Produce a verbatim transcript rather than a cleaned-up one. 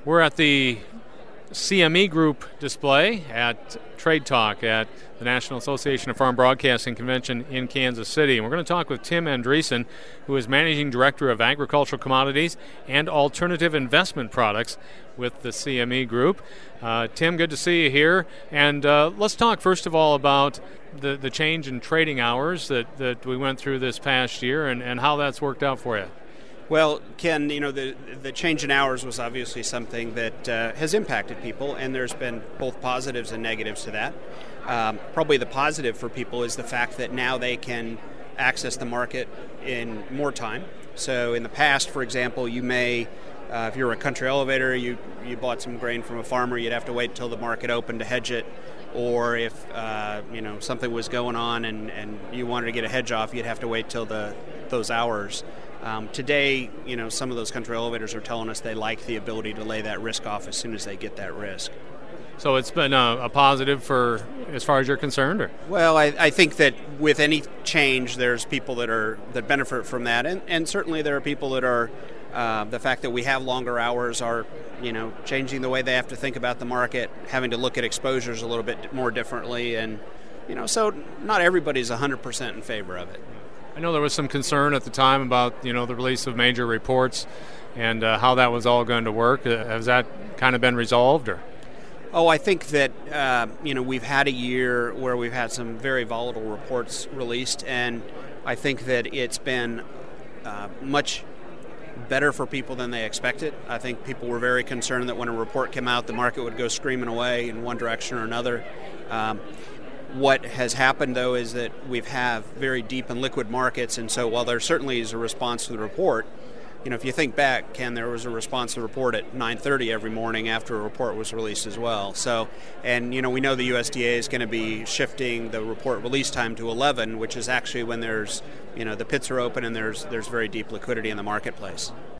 We're at the C M E Group display at Trade Talk at the National Association of Farm Broadcasting Convention in Kansas City. And we're going to talk with Tim Andreessen, who is Managing Director of Agricultural Commodities and Alternative Investment Products with the C M E Group. Uh, Tim, good to see you here. And uh, let's talk first of all about the, the change in trading hours that, that we went through this past year and, and how that's worked out for you. Well, Ken, you know, the the change in hours was obviously something that uh, has impacted people, and there's been both positives and negatives to that. Um, probably the positive for people is the fact that now they can access the market in more time. So in the past, for example, you may, uh, if you're a country elevator, you, you bought some grain from a farmer, you'd have to wait until the market opened to hedge it. Or if uh, you know something was going on and, and you wanted to get a hedge off, you'd have to wait till the those hours. Um, today, you know, some of those country elevators are telling us they like the ability to lay that risk off as soon as they get that risk. So it's been a, a positive for as far as you're concerned? Or? Well, I, I think that with any change, there's people that are that benefit from that, and, and certainly there are people that are. Uh, the fact that we have longer hours are, you know, changing the way they have to think about the market, having to look at exposures a little bit more differently, and you know, so not everybody's one hundred percent in favor of it. I know there was some concern at the time about, you know, the release of major reports and uh, how that was all going to work. Uh, has that kind of been resolved? Or? Oh, I think that, uh, you know, we've had a year where we've had some very volatile reports released, and I think that it's been uh, much better for people than they expected. I think people were very concerned that when a report came out, the market would go screaming away in one direction or another. Um, What has happened, though, is that we've have very deep and liquid markets, and so while there certainly is a response to the report, you know, if you think back, Ken, there was a response to the report at nine thirty every morning after a report was released as well. So, and, you know, we know the U S D A is going to be shifting the report release time to eleven, which is actually when there's, you know, the pits are open and there's there's very deep liquidity in the marketplace.